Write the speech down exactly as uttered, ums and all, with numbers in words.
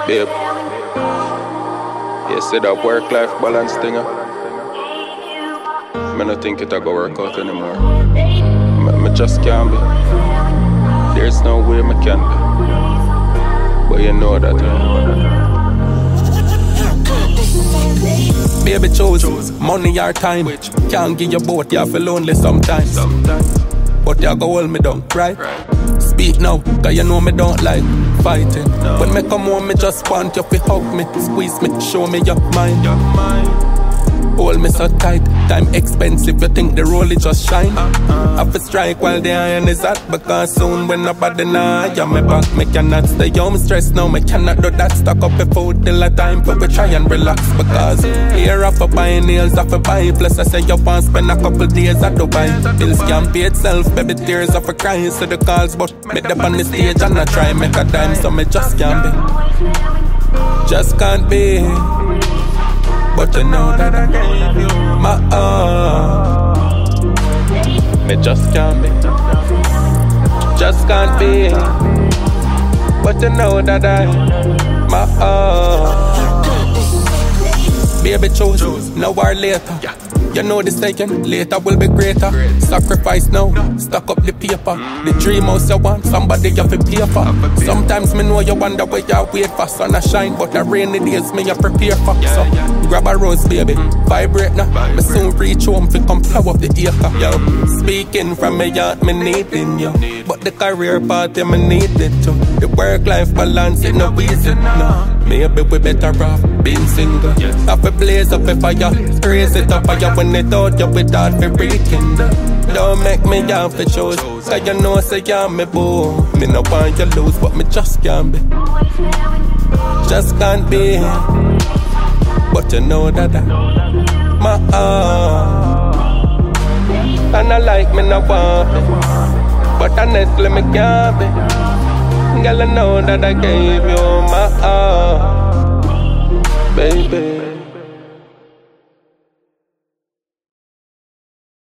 Babe, you said that work-life balance thing, uh? I don't think it'll go work out anymore. I just can't be. There's no way I can be. But you know that, uh? Baby choose money or time. Can't give you both, you feel lonely sometimes. But you go hold me down, right? Speak now, cause you know me don't like fighting. When me come home, me just want you to hug me, squeeze me, show me your mind. Hold me so tight, time expensive, you think the rollie just shine. Have to strike while the iron is hot, because soon when nobody know you me back, me cannot stay home stressed now, me cannot do that. Stock up the food till the time for we try and relax, because here off a buy nails off a buy, plus I say you want spend a couple days at Dubai. Bills can't pay itself, baby tears off a crying, so the calls, but me up on the stage and I try make a dime, so me just can't be, just can't be. But you know that I gave you my all. Me just can't be, just can't be. But you know that I, my all. Baby choose, now or later. You know the saying, later will be greater. Sacrifice now, stack up the paper. The dream house you want, somebody you have to pay for. Sometimes me know you wonder where you wait for sun to shine, but the rainy days me you prepare for. So grab a rose, baby, vibrate now. Me soon reach home fi come plow up the acre. Yo, speaking from me heart, me needing you, but the career part yeah, me need it too. The work-life balance it no easy, no. Maybe we better off being single. Have a blaze up a fire, raise it up fire when they thought you with that for breaking. Don't make me have to choose, cause you know say you're me boo. Me no want you lose, but me just can't be, just can't be. But you know that I, my all. And I like me no want it, but honestly me can't be. Girl, I know that I gave you my all.